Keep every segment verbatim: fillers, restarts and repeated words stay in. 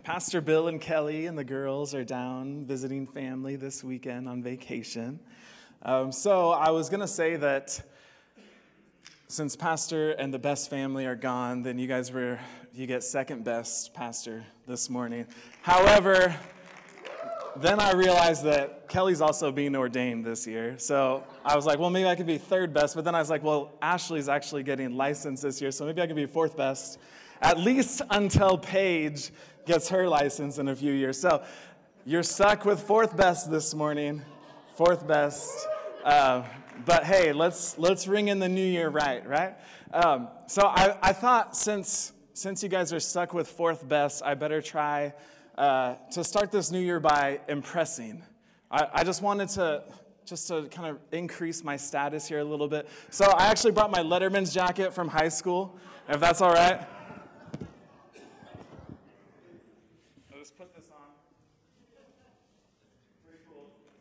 Pastor Bill and Kelly and the girls are down visiting family this weekend on vacation. Um, so I was going to say that since Pastor and the best family are gone, then you guys were, you get second best pastor this morning. However, then I realized that Kelly's also being ordained this year. So I was like, well, maybe I could be third best. But then I was like, well, Ashley's actually getting licensed this year, so maybe I could be fourth best, at least until Paige gets her license in a few years. So you're stuck with fourth best this morning, fourth best. Uh, but hey, let's let's ring in the new year right, right? Um, so I, I thought since since you guys are stuck with fourth best, I better try uh, to start this new year by impressing. I, I just wanted to just to kind of increase my status here a little bit. So I actually brought my Letterman's jacket from high school, if that's all right. Put this on. Pretty cool.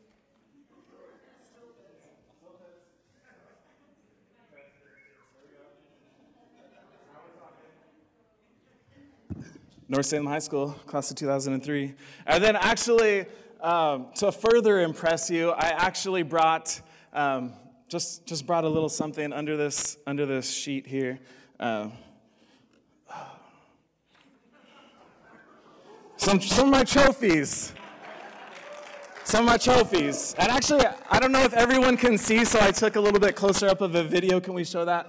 North Salem High School, class of two thousand three. And then actually, um, to further impress you, I actually brought um, just just brought a little something under this under this sheet here. Um, Some, some of my trophies. Some of my trophies. And actually, I don't know if everyone can see, so I took a little bit closer up of a video. Can we show that?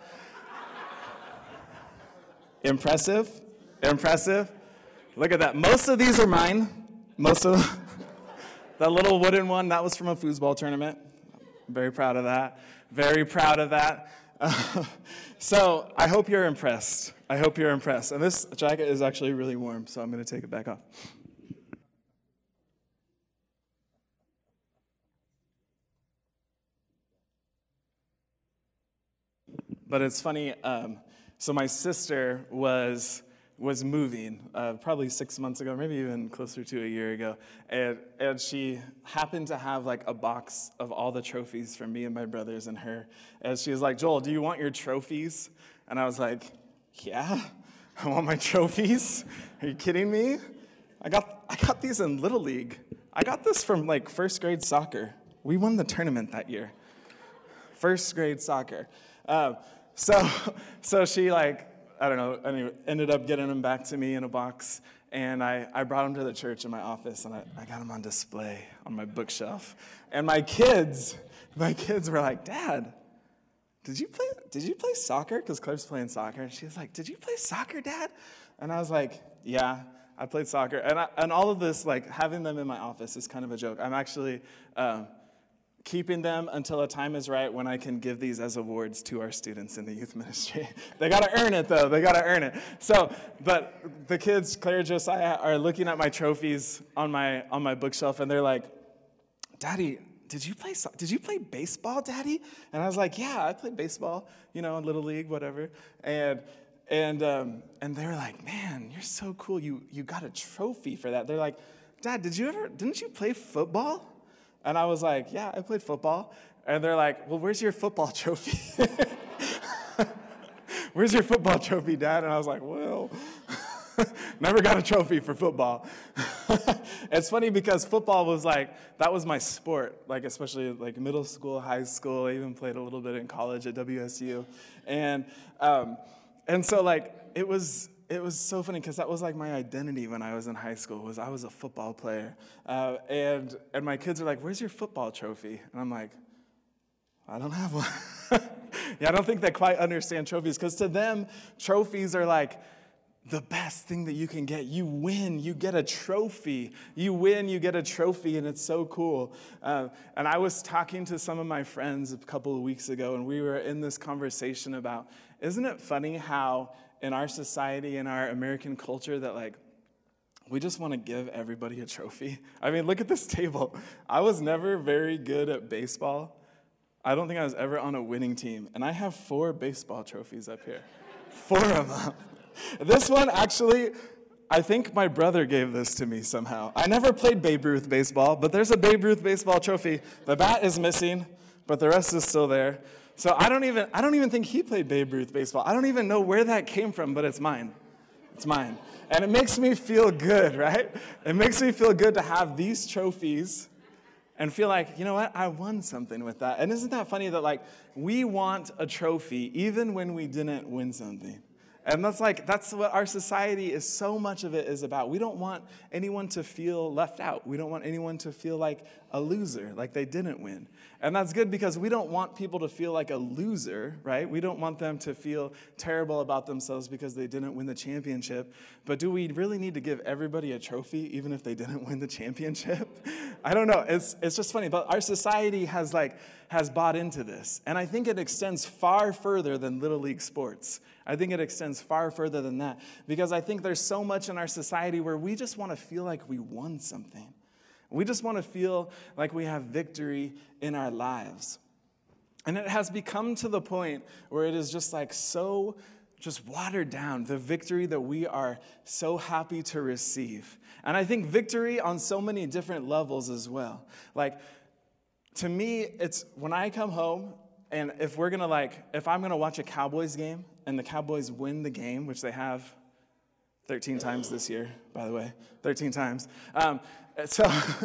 Impressive. Impressive. Look at that. Most of these are mine. Most of them. That little wooden one, that was from a foosball tournament. I'm very proud of that. Very proud of that. Uh, so I hope you're impressed. I hope you're impressed. And this jacket is actually really warm, so I'm going to take it back off. But it's funny, um, so my sister was was moving uh, probably six months ago, maybe even closer to a year ago, and and she happened to have like a box of all the trophies from me and my brothers and her, and she was like, Joel, do you want your trophies? And I was like, yeah, I want my trophies. Are you kidding me? I got I got these in Little League. I got this from like first grade soccer. We won the tournament that year. First grade soccer. Uh, so so she like, I don't know, anyway, ended up getting them back to me in a box, and I, I brought them to the church in my office, and I, I got them on display on my bookshelf. And my kids, my kids were like, Dad, did you play Did you play soccer? Because Claire's playing soccer, and she was like, did you play soccer, Dad? And I was like, yeah, I played soccer. And I, and all of this, like having them in my office is kind of a joke. I'm actually um, keeping them until a time is right when I can give these as awards to our students in the youth ministry. They got to earn it, though. They got to earn it. So, but the kids, Claire and Josiah, are looking at my trophies on my on my bookshelf, and they're like, Daddy, did you play did you play baseball, Daddy? And I was like, yeah, I played baseball, you know, Little League, whatever. And and um, and they were like, man, you're so cool. You you got a trophy for that. They're like, Dad, did you ever didn't you play football? And I was like, yeah, I played football. And they're like, well, where's your football trophy? Where's your football trophy, Dad? And I was like, well, never got a trophy for football. It's funny because football was like, that was my sport, like especially like middle school, high school. I even played a little bit in college at W S U. And um, and so like, it was... It was so funny because that was like my identity when I was in high school, was I was a football player. Uh, and and my kids are like, where's your football trophy? And I'm like, I don't have one. Yeah, I don't think they quite understand trophies, because to them, trophies are like the best thing that you can get. You win, you get a trophy. You win, you get a trophy, and it's so cool. Uh, and I was talking to some of my friends a couple of weeks ago, and we were in this conversation about, isn't it funny how in our society, in our American culture, that like we just want to give everybody a trophy? I mean, look at this table. I was never very good at baseball. I don't think I was ever on a winning team. And I have four baseball trophies up here. Four of them. This one, actually, I think my brother gave this to me somehow. I never played Babe Ruth baseball, but there's a Babe Ruth baseball trophy. The bat is missing, but the rest is still there. So I don't even I don't even think he played Babe Ruth baseball. I don't even know where that came from, but it's mine. It's mine. And it makes me feel good, right? It makes me feel good to have these trophies and feel like, you know what, I won something with that. And isn't that funny that, like, we want a trophy even when we didn't win something? And that's like, that's what our society is, so much of it is about. We don't want anyone to feel left out. We don't want anyone to feel like a loser, like they didn't win. And that's good because we don't want people to feel like a loser, right? We don't want them to feel terrible about themselves because they didn't win the championship. But do we really need to give everybody a trophy even if they didn't win the championship? I don't know. It's it's just funny. But our society has like has bought into this. And I think it extends far further than Little League sports. I think it extends far further than that because I think there's so much in our society where we just want to feel like we won something. We just want to feel like we have victory in our lives. And it has become to the point where it is just like so just watered down, the victory that we are so happy to receive. And I think victory on so many different levels as well. Like, to me, it's when I come home and if we're going to like, if I'm going to watch a Cowboys game and the Cowboys win the game, which they have thirteen times this year, by the way, thirteen times. Um, so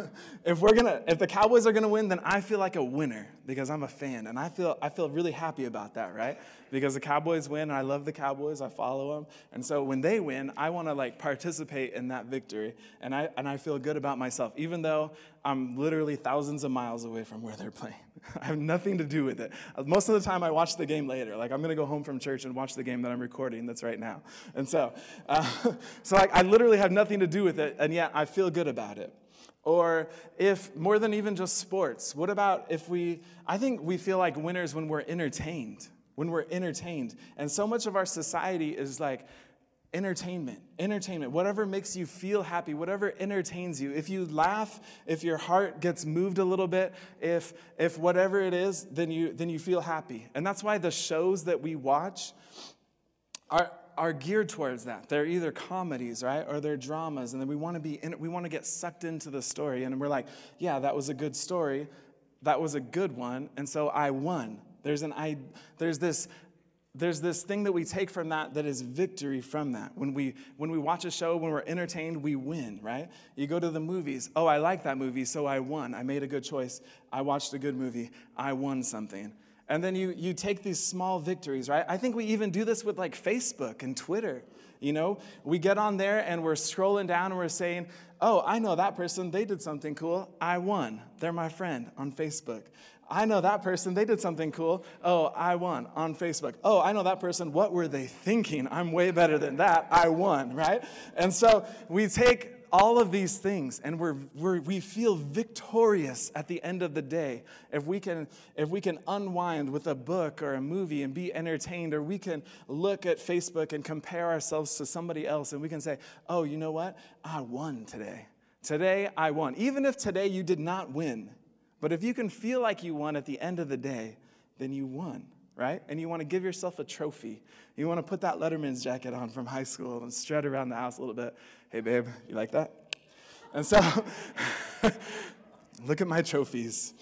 if we're gonna, if the Cowboys are gonna win, then I feel like a winner because I'm a fan, and I feel I feel really happy about that, right? Because the Cowboys win, and I love the Cowboys, I follow them, and so when they win, I want to like participate in that victory, and I and I feel good about myself, even though I'm literally thousands of miles away from where they're playing. I have nothing to do with it. Most of the time, I watch the game later. Like I'm gonna go home from church and watch the game that I'm recording. That's right now, and so, uh, so like I literally have nothing to do with it, and yet I feel good about it. Or if, more than even just sports, what about if we, I think we feel like winners when we're entertained, when we're entertained. And so much of our society is like entertainment, entertainment, whatever makes you feel happy, whatever entertains you. If you laugh, if your heart gets moved a little bit, if if whatever it is, then you then you feel happy. And that's why the shows that we watch are are geared towards that. They're either comedies, right, or they're dramas, and then we want to be in, we want to get sucked into the story, and we're like, yeah, that was a good story, that was a good one, and so I won. There's an I there's this there's this thing that we take from that that is victory from that. When we when we watch a show, when we're entertained, we win, right? You go to the movies. Oh, I like that movie, so I won. I made a good choice. I watched a good movie. I won something. And then you you take these small victories, right? I think we even do this with like Facebook and Twitter. You know, we get on there and we're scrolling down and we're saying, oh, I know that person. They did something cool. I won. They're my friend on Facebook. I know that person. They did something cool. Oh, I won on Facebook. Oh, I know that person. What were they thinking? I'm way better than that. I won, right? And so we take all of these things, and we're, we're, we feel victorious at the end of the day if we can if we can unwind with a book or a movie and be entertained, or we can look at Facebook and compare ourselves to somebody else, and we can say, oh, you know what? I won today. Today, I won. Even if today you did not win, but if you can feel like you won at the end of the day, then you won, right? And you want to give yourself a trophy. You want to put that Letterman's jacket on from high school and strut around the house a little bit. Hey, babe, you like that? And so, look at my trophies.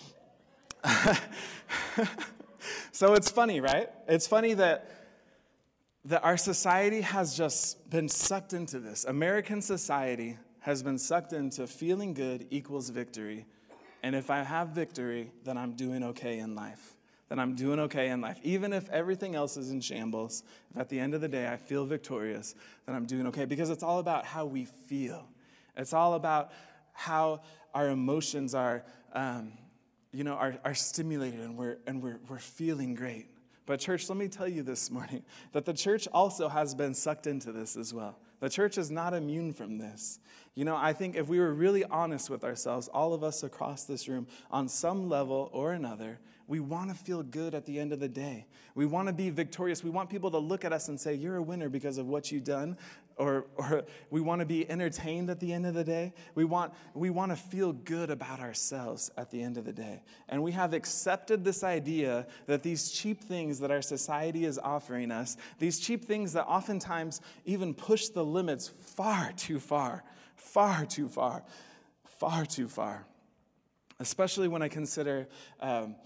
So it's funny, right? It's funny that, that our society has just been sucked into this. American society has been sucked into feeling good equals victory. And if I have victory, then I'm doing okay in life. Then I'm doing okay in life. Even if everything else is in shambles, if at the end of the day I feel victorious, then I'm doing okay. Because it's all about how we feel. It's all about how our emotions are, um, you know, are, are stimulated, and we're and we're we're feeling great. But church, let me tell you this morning that the church also has been sucked into this as well. The church is not immune from this. You know, I think if we were really honest with ourselves, all of us across this room, on some level or another, we want to feel good at the end of the day. We want to be victorious. We want people to look at us and say, you're a winner because of what you've done. Or, or we want to be entertained at the end of the day. We want, we want to feel good about ourselves at the end of the day. And we have accepted this idea that these cheap things that our society is offering us, these cheap things that oftentimes even push the limits far too far, far too far, far too far. Especially when I consider um,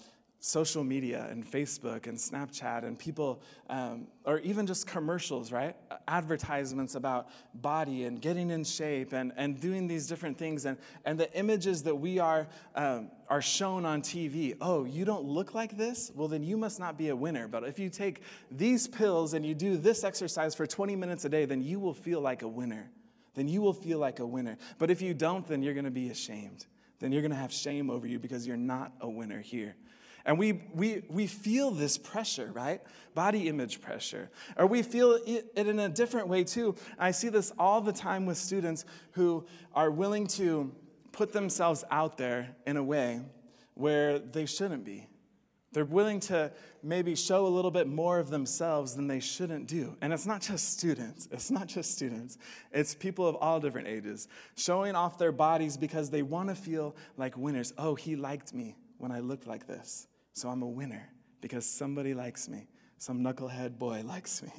social media and Facebook and Snapchat and people, um, or even just commercials, right? Advertisements about body and getting in shape and, and doing these different things. And, and the images that we are um, are shown on T V. Oh, you don't look like this? Well, then you must not be a winner. But if you take these pills and you do this exercise for twenty minutes a day, then you will feel like a winner. Then you will feel like a winner. But if you don't, then you're going to be ashamed. Then you're going to have shame over you because you're not a winner here. And we we we feel this pressure, right? Body image pressure. Or we feel it in a different way too. I see this all the time with students who are willing to put themselves out there in a way where they shouldn't be. They're willing to maybe show a little bit more of themselves than they shouldn't do. And it's not just students. It's not just students. It's people of all different ages showing off their bodies because they want to feel like winners. Oh, he liked me when I looked like this. So I'm a winner because somebody likes me. Some knucklehead boy likes me.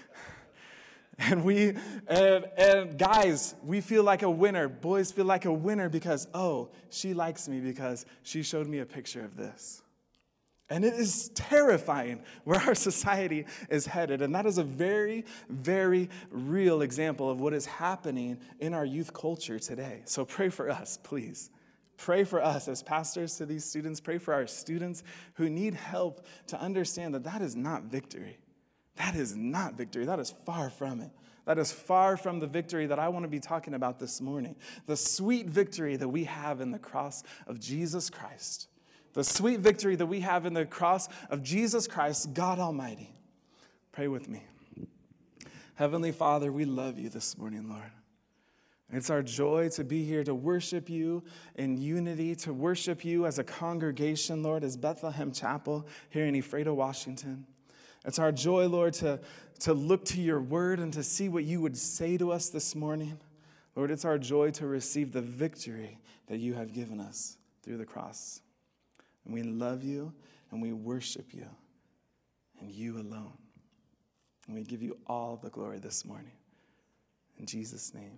and we, and, and guys, we feel like a winner. Boys feel like a winner because, oh, she likes me because she showed me a picture of this. And it is terrifying where our society is headed. And that is a very, very real example of what is happening in our youth culture today. So pray for us, please. Pray for us as pastors to these students. Pray for our students who need help to understand that that is not victory. That is not victory. That is far from it. That is far from the victory that I want to be talking about this morning. The sweet victory that we have in the cross of Jesus Christ. The sweet victory that we have in the cross of Jesus Christ, God Almighty. Pray with me. Heavenly Father, we love you this morning, Lord. It's our joy to be here to worship you in unity, to worship you as a congregation, Lord, as Bethlehem Chapel here in Ephrata, Washington. It's our joy, Lord, to, to look to your word and to see what you would say to us this morning. Lord, it's our joy to receive the victory that you have given us through the cross. And we love you and we worship you and you alone. And we give you all the glory this morning. In Jesus' name.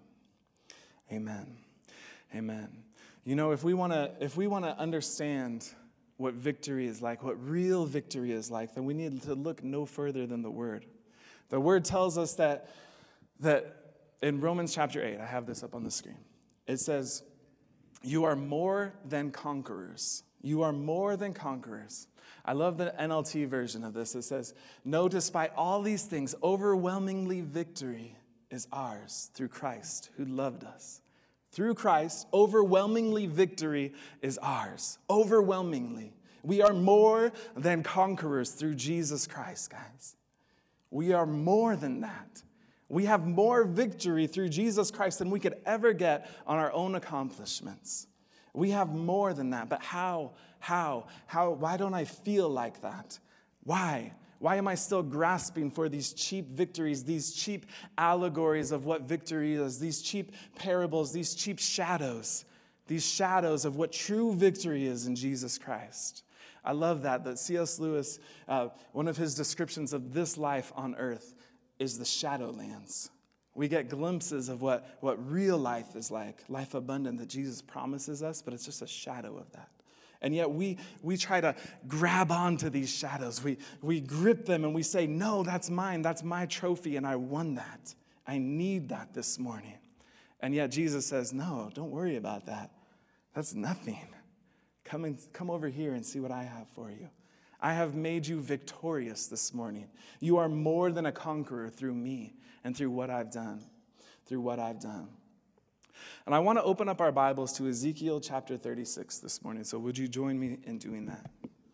Amen. Amen. You know, if we want to if we want to understand what victory is like, what real victory is like, then we need to look no further than the Word. The Word tells us that that in Romans chapter eight, I have this up on the screen. It says, "You are more than conquerors. You are more than conquerors." I love the N L T version of this. It says, "No, despite all these things, overwhelmingly victory is ours through Christ who loved us." Through Christ, overwhelmingly victory is ours. Overwhelmingly. We are more than conquerors through Jesus Christ, guys. We are more than that. We have more victory through Jesus Christ than we could ever get on our own accomplishments. We have more than that. But how? How? How? Why don't I feel like that? Why? Why am I still grasping for these cheap victories, these cheap allegories of what victory is, these cheap parables, these cheap shadows, these shadows of what true victory is in Jesus Christ? I love that, that C S Lewis, uh, one of his descriptions of this life on earth is the shadowlands. We get glimpses of what, what real life is like, life abundant that Jesus promises us, but it's just a shadow of that. And yet we we try to grab onto these shadows. We we grip them and we say, no, that's mine. That's my trophy and I won that. I need that this morning. And yet Jesus says, no, don't worry about that. That's nothing. Come and come over here and see what I have for you. I have made you victorious this morning. You are more than a conqueror through me and through what I've done. Through what I've done. And I want to open up our Bibles to Ezekiel chapter thirty-six this morning. So would you join me in doing that?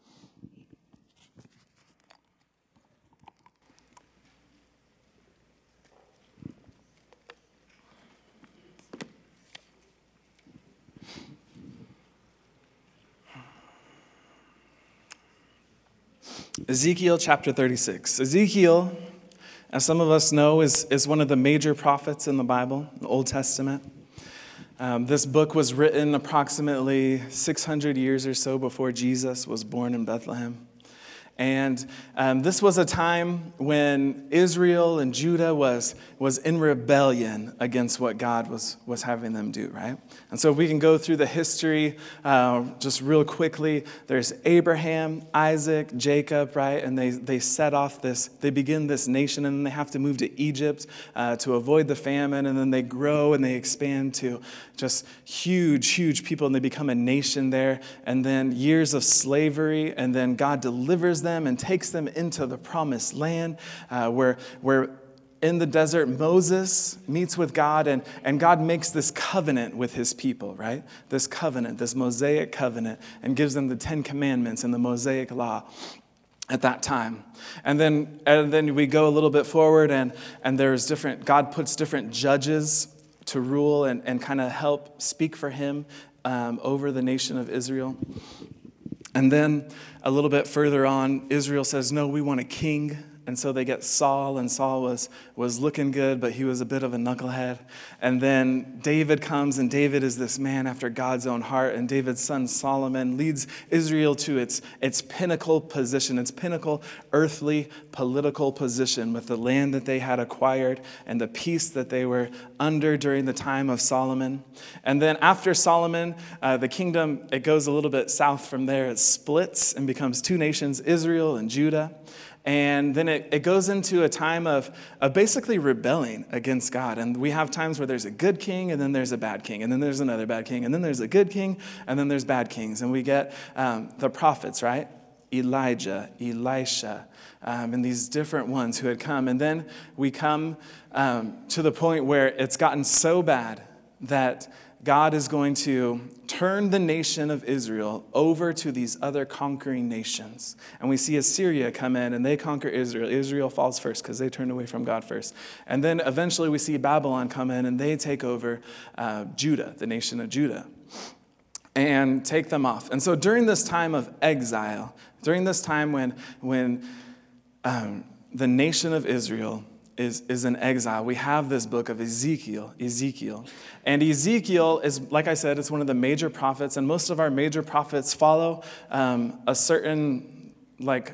Ezekiel chapter thirty-six. Ezekiel, as some of us know, is, is one of the major prophets in the Bible, the Old Testament. Um, this book was written approximately six hundred years or so before Jesus was born in Bethlehem. And um, this was a time when Israel and Judah was, was in rebellion against what God was, was having them do, right? And so if we can go through the history uh, just real quickly. There's Abraham, Isaac, Jacob, right? And they, they set off this, they begin this nation, and then they have to move to Egypt uh, to avoid the famine, and then they grow and they expand to just huge, huge people, and they become a nation there. And then years of slavery, and then God delivers them and takes them into the promised land uh, where, where in the desert, Moses meets with God, and, and God makes this covenant with his people, right? This covenant, this Mosaic covenant, and gives them the Ten Commandments and the Mosaic law at that time. And then and then we go a little bit forward, and, and there's different, God puts different judges to rule and, and kind of help speak for him um, over the nation of Israel. And then a little bit further on, Israel says, no, we want a king. And so they get Saul, and Saul was, was looking good, but he was a bit of a knucklehead. And then David comes, and David is this man after God's own heart. And David's son Solomon leads Israel to its, its pinnacle position, its pinnacle earthly political position with the land that they had acquired and the peace that they were under during the time of Solomon. And then after Solomon, uh, the kingdom, it goes a little bit south from there. It splits and becomes two nations, Israel and Judah. And then it, it goes into a time of, of basically rebelling against God. And we have times where there's a good king, and then there's a bad king, and then there's another bad king, and then there's a good king, and then there's bad kings. And we get um, the prophets, right? Elijah, Elisha, um, and these different ones who had come. And then we come um, to the point where it's gotten so bad that God is going to turn the nation of Israel over to these other conquering nations. And we see Assyria come in, and they conquer Israel. Israel falls first because they turned away from God first. And then eventually we see Babylon come in, and they take over uh, Judah, the nation of Judah, and take them off. And so during this time of exile, during this time when, when um, the nation of Israel Is, is in exile, we have this book of Ezekiel, Ezekiel. And Ezekiel is, like I said, it's one of the major prophets, and most of our major prophets follow um, a certain, like,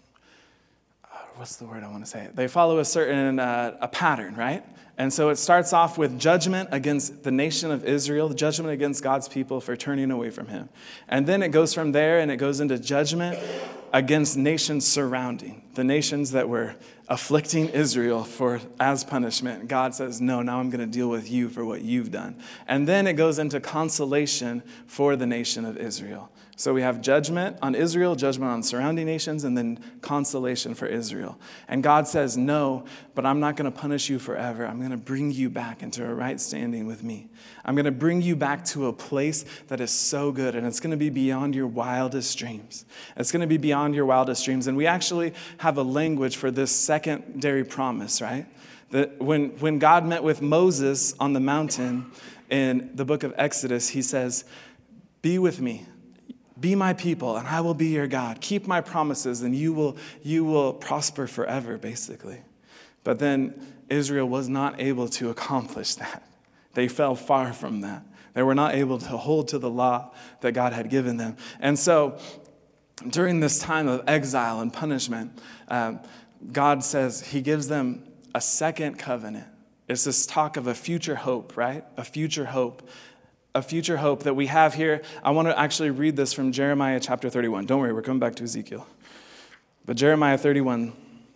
what's the word I want to say? They follow a certain, uh, a pattern, right? And so it starts off with judgment against the nation of Israel, judgment against God's people for turning away from him. And then it goes from there, and it goes into judgment against nations surrounding, the nations that were afflicting Israel for as punishment. God says, no, now I'm going to deal with you for what you've done. And then it goes into consolation for the nation of Israel. So we have judgment on Israel, judgment on surrounding nations, and then consolation for Israel. And God says, no, but I'm not going to punish you forever. I'm going to bring you back into a right standing with me. I'm going to bring you back to a place that is so good, and it's going to be beyond your wildest dreams. It's going to be beyond your wildest dreams. And we actually have a language for this secondary promise, right? That when, when God met with Moses on the mountain in the book of Exodus, he says, be with me. Be my people, and I will be your God. Keep my promises, and you will, you will prosper forever, basically. But then Israel was not able to accomplish that. They fell far from that. They were not able to hold to the law that God had given them. And so during this time of exile and punishment, um, God says he gives them a second covenant. It's this talk of a future hope, right? A future hope. A future hope that we have here. I want to actually read this from Jeremiah chapter thirty-one. Don't worry, we're coming back to Ezekiel. But Jeremiah thirty-one,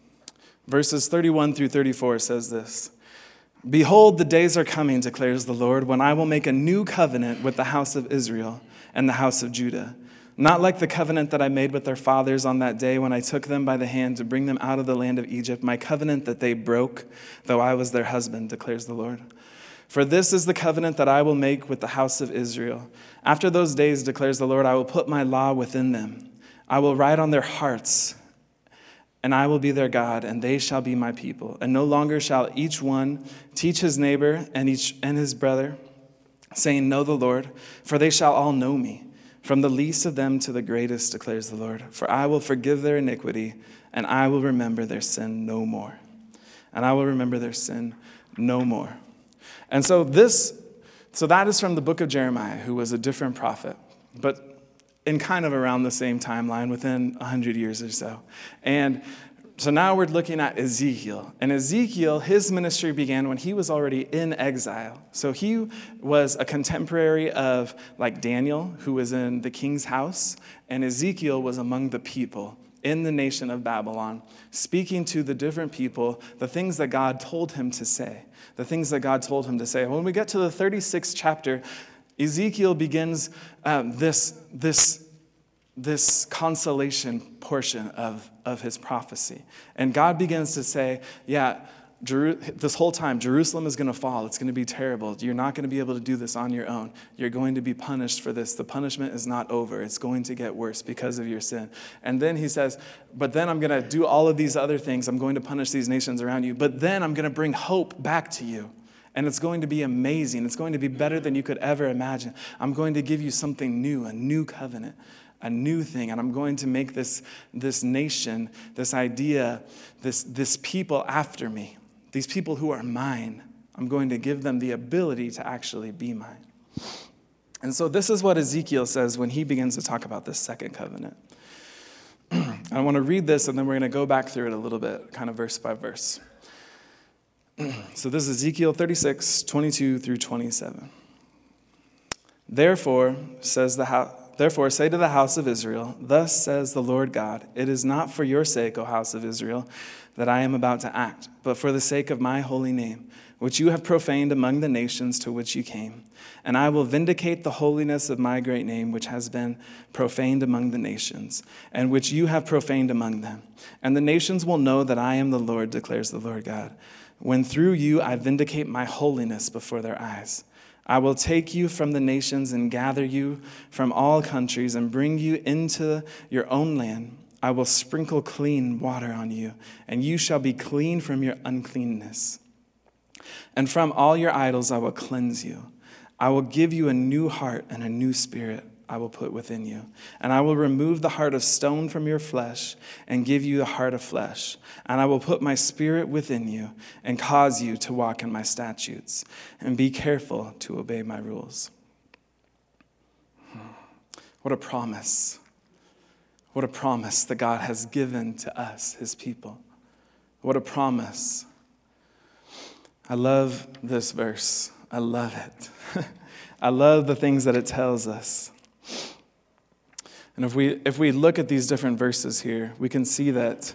verses thirty-one through thirty-four says this. Behold, the days are coming, declares the Lord, when I will make a new covenant with the house of Israel and the house of Judah. Not like the covenant that I made with their fathers on that day when I took them by the hand to bring them out of the land of Egypt, my covenant that they broke, though I was their husband, declares the Lord. For this is the covenant that I will make with the house of Israel. After those days, declares the Lord, I will put my law within them. I will write on their hearts, and I will be their God, and they shall be my people. And no longer shall each one teach his neighbor and each and his brother, saying, know the Lord, for they shall all know me, from the least of them to the greatest, declares the Lord. For I will forgive their iniquity, and I will remember their sin no more. And I will remember their sin no more. And so this, so that is from the book of Jeremiah, who was a different prophet. But in kind of around the same timeline, within one hundred years or so. And so now we're looking at Ezekiel. And Ezekiel, his ministry began when he was already in exile. So he was a contemporary of like Daniel, who was in the king's house, and Ezekiel was among the people in the nation of Babylon, speaking to the different people, the things that God told him to say, the things that God told him to say. When we get to the thirty-sixth chapter, Ezekiel begins um, this, this, this consolation portion of, of his prophecy. And God begins to say, yeah, Jeru- this whole time, Jerusalem is going to fall. It's going to be terrible. You're not going to be able to do this on your own. You're going to be punished for this. The punishment is not over. It's going to get worse because of your sin. And then he says, but then I'm going to do all of these other things. I'm going to punish these nations around you. But then I'm going to bring hope back to you. And it's going to be amazing. It's going to be better than you could ever imagine. I'm going to give you something new, a new covenant, a new thing. And I'm going to make this, this nation, this idea, this, this people after me, these people who are mine, I'm going to give them the ability to actually be mine. And so this is what Ezekiel says when he begins to talk about this second covenant. I want to read this, and then we're going to go back through it a little bit, kind of verse by verse. So this is Ezekiel thirty-six, twenty-two through twenty-seven. Therefore, says the house, therefore say to the house of Israel, thus says the Lord God, it is not for your sake, O house of Israel, that I am about to act, but for the sake of my holy name, which you have profaned among the nations to which you came. And I will vindicate the holiness of my great name, which has been profaned among the nations, and which you have profaned among them. And the nations will know that I am the Lord, declares the Lord God, when through you I vindicate my holiness before their eyes. I will take you from the nations and gather you from all countries and bring you into your own land. I will sprinkle clean water on you, and you shall be clean from your uncleanness. And from all your idols I will cleanse you. I will give you a new heart, and a new spirit I will put within you. And I will remove the heart of stone from your flesh and give you the heart of flesh. And I will put my spirit within you and cause you to walk in my statutes and be careful to obey my rules. What a promise. What a promise that God has given to us, his people. What a promise. I love this verse. I love it. I love the things that it tells us. And if we if we look at these different verses here, we can see that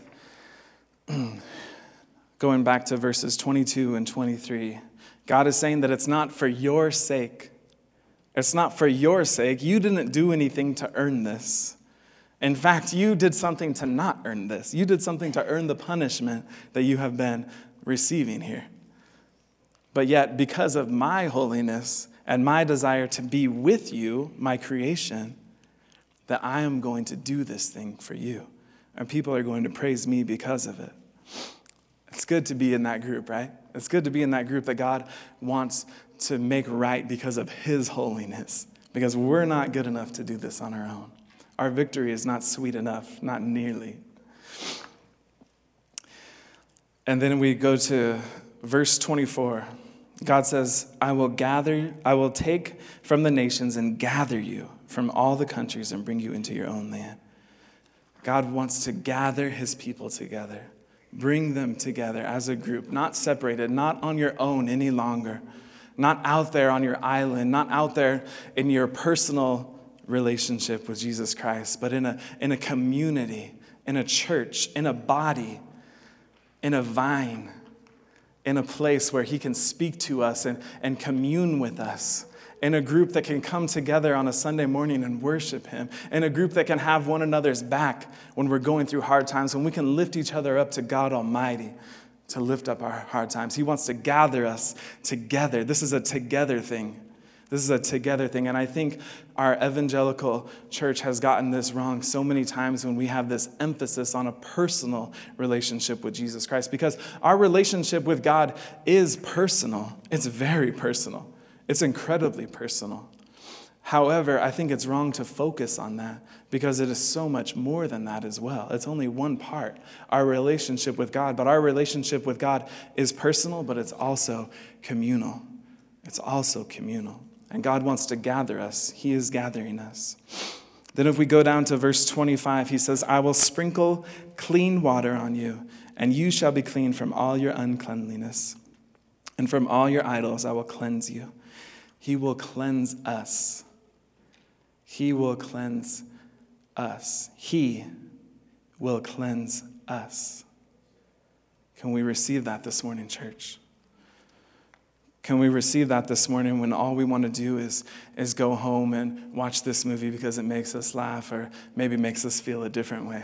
going back to verses twenty-two and twenty-three, God is saying that it's not for your sake. It's not for your sake. You didn't do anything to earn this. In fact, you did something to not earn this. You did something to earn the punishment that you have been receiving here. But yet, because of my holiness and my desire to be with you, my creation, that I am going to do this thing for you. And people are going to praise me because of it. It's good to be in that group, right? It's good to be in that group that God wants to make right because of his holiness. Because we're not good enough to do this on our own. Our victory is not sweet enough, not nearly. And then we go to verse twenty-four. God says, I will gather, I will take from the nations and gather you from all the countries and bring you into your own land. God wants to gather his people together, bring them together as a group, not separated, not on your own any longer, not out there on your island, not out there in your personal relationship with Jesus Christ, but in a, in a community, in a church, in a body, in a vine, in a place where he can speak to us and, and commune with us, in a group that can come together on a Sunday morning and worship him, in a group that can have one another's back when we're going through hard times, when we can lift each other up to God Almighty to lift up our hard times. He wants to gather us together. This is a together thing. This is a together thing. And I think our evangelical church has gotten this wrong so many times when we have this emphasis on a personal relationship with Jesus Christ, because our relationship with God is personal. It's very personal. It's incredibly personal. However, I think it's wrong to focus on that because it is so much more than that as well. It's only one part, our relationship with God. But our relationship with God is personal, but it's also communal. It's also communal. And God wants to gather us. He is gathering us. Then if we go down to verse twenty-five, he says, I will sprinkle clean water on you, and you shall be clean from all your uncleanliness. And from all your idols I will cleanse you. He will cleanse us. He will cleanse us. He will cleanse us. Can we receive that this morning, church? Can we receive that this morning when all we want to do is, is go home and watch this movie because it makes us laugh or maybe makes us feel a different way?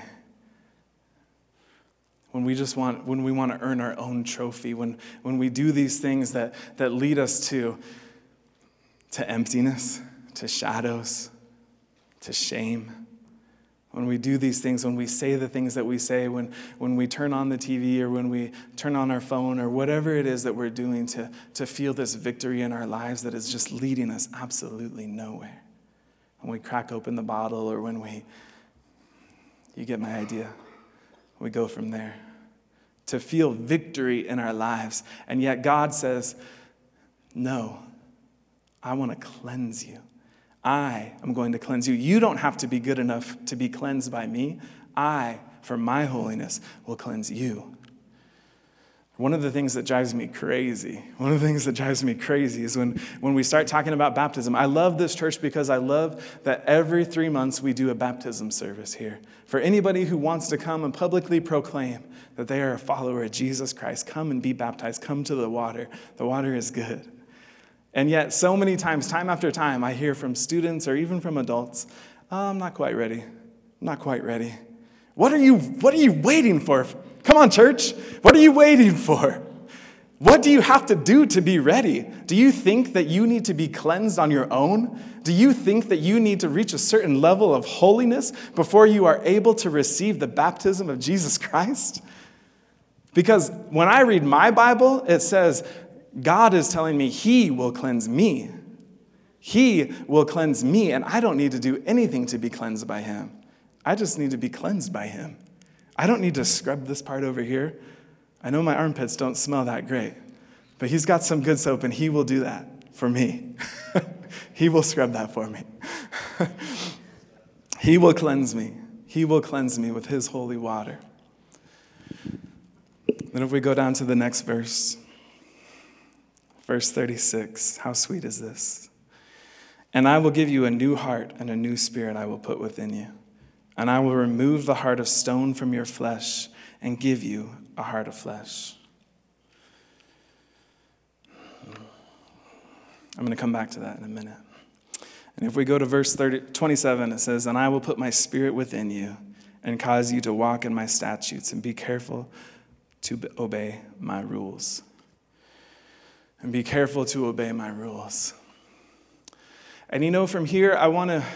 When we just want, when we want to earn our own trophy, when, when we do these things that, that lead us to, to emptiness, to shadows, to shame. When we do these things, when we say the things that we say, when, when we turn on the T V or when we turn on our phone or whatever it is that we're doing to, to feel this victory in our lives that is just leading us absolutely nowhere. When we crack open the bottle or when we, you get my idea, we go from there. To feel victory in our lives. And yet God says, no, I want to cleanse you. I am going to cleanse you. You don't have to be good enough to be cleansed by me. I, for my holiness, will cleanse you. One of the things that drives me crazy, one of the things that drives me crazy is when, when we start talking about baptism. I love this church because I love that every three months we do a baptism service here. For anybody who wants to come and publicly proclaim that they are a follower of Jesus Christ, come and be baptized. Come to the water. The water is good. And yet, so many times, time after time, I hear from students or even from adults, oh, I'm not quite ready. I'm not quite ready. What are you, what are you waiting for? Come on, church. What are you waiting for? What do you have to do to be ready? Do you think that you need to be cleansed on your own? Do you think that you need to reach a certain level of holiness before you are able to receive the baptism of Jesus Christ? Because when I read my Bible, it says, God is telling me he will cleanse me. He will cleanse me, and I don't need to do anything to be cleansed by him. I just need to be cleansed by him. I don't need to scrub this part over here. I know my armpits don't smell that great, but he's got some good soap, and he will do that for me. He will scrub that for me. He will cleanse me. He will cleanse me with his holy water. Then if we go down to the next verse, verse thirty-six, how sweet is this? And I will give you a new heart and a new spirit I will put within you. And I will remove the heart of stone from your flesh and give you a heart of flesh. I'm going to come back to that in a minute. And if we go to verse thirty, twenty-seven, it says, and I will put my spirit within you and cause you to walk in my statutes and be careful to obey my rules. And be careful to obey my rules. And you know, from here, I want to,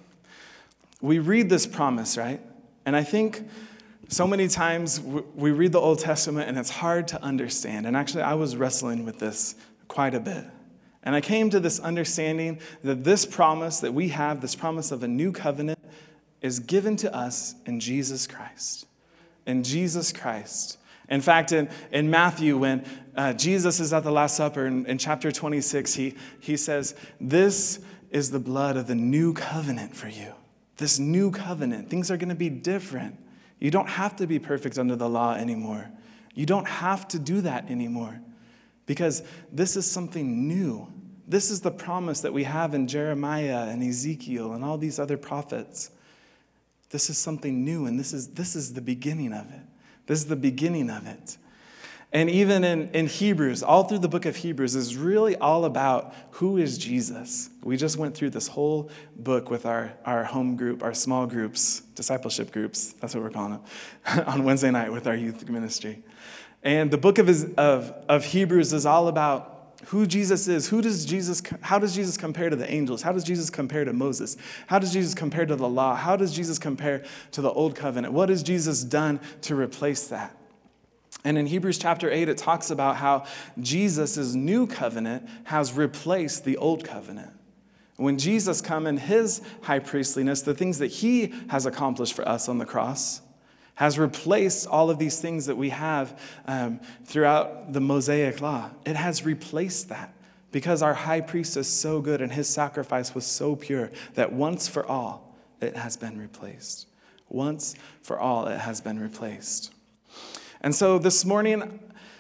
we read this promise, right? And I think so many times we read the Old Testament and it's hard to understand. And actually, I was wrestling with this quite a bit. And I came to this understanding that this promise that we have, this promise of a new covenant, is given to us in Jesus Christ. In Jesus Christ. In fact, in, in Matthew, when uh, Jesus is at the Last Supper, in, in chapter twenty-six, he, he says, this is the blood of the new covenant for you. This new covenant. Things are going to be different. You don't have to be perfect under the law anymore. You don't have to do that anymore. Because this is something new. This is the promise that we have in Jeremiah and Ezekiel and all these other prophets. This is something new, and this is, this is the beginning of it. This is the beginning of it. And even in, in Hebrews, all through the book of Hebrews is really all about who is Jesus. We just went through this whole book with our, our home group, our small groups, discipleship groups, that's what we're calling them, on Wednesday night with our youth ministry. And the book of, of, of Hebrews is all about who Jesus is. Who does Jesus? How does Jesus compare to the angels? How does Jesus compare to Moses? How does Jesus compare to the law? How does Jesus compare to the old covenant? What has Jesus done to replace that? And in Hebrews chapter eight, it talks about how Jesus' new covenant has replaced the old covenant. When Jesus come in his high priestliness, the things that he has accomplished for us on the cross has replaced all of these things that we have um, throughout the Mosaic law. It has replaced that because our high priest is so good and his sacrifice was so pure that once for all, it has been replaced. Once for all, it has been replaced. And so this morning,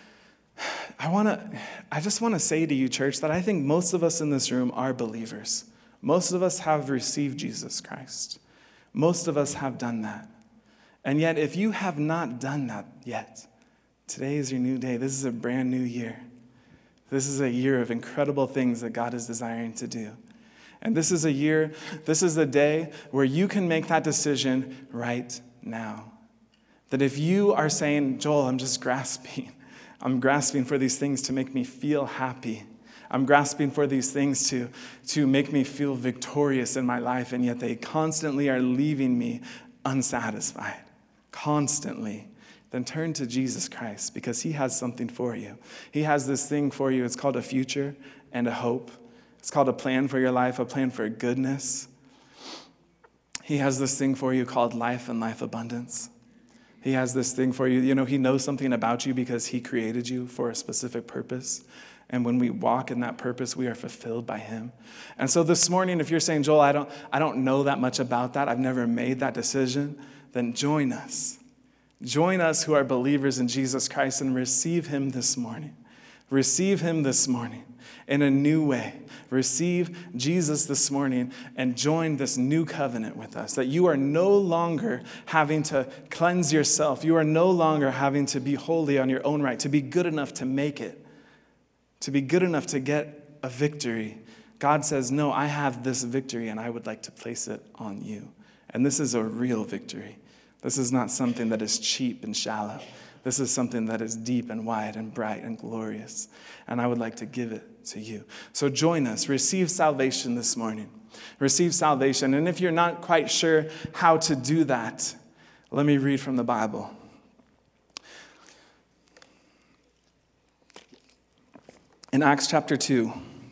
I want to, I just want to say to you, church, that I think most of us in this room are believers. Most of us have received Jesus Christ. Most of us have done that. And yet, if you have not done that yet, today is your new day. This is a brand new year. This is a year of incredible things that God is desiring to do. And this is a year, this is a day where you can make that decision right now. That if you are saying, Joel, I'm just grasping. I'm grasping for these things to make me feel happy. I'm grasping for these things to, to make me feel victorious in my life, and yet they constantly are leaving me unsatisfied. Constantly. Then turn to Jesus Christ, because he has something for you. He has this thing for you. It's called a future and a hope. It's called a plan for your life, a plan for goodness. He has this thing for you called life and life abundance. He has this thing for you. You know, he knows something about you because he created you for a specific purpose. And when we walk in that purpose, we are fulfilled by him. And so this morning, if you're saying, Joel, I don't, I don't know that much about that, I've never made that decision, then join us. Join us who are believers in Jesus Christ and receive him this morning. Receive him this morning in a new way. Receive Jesus this morning and join this new covenant with us, that you are no longer having to cleanse yourself. You are no longer having to be holy on your own right, to be good enough to make it, to be good enough to get a victory. God says, no, I have this victory and I would like to place it on you. And this is a real victory. This is not something that is cheap and shallow. This is something that is deep and wide and bright and glorious. And I would like to give it to you. So join us. Receive salvation this morning. Receive salvation. And if you're not quite sure how to do that, let me read from the Bible. In Acts chapter two,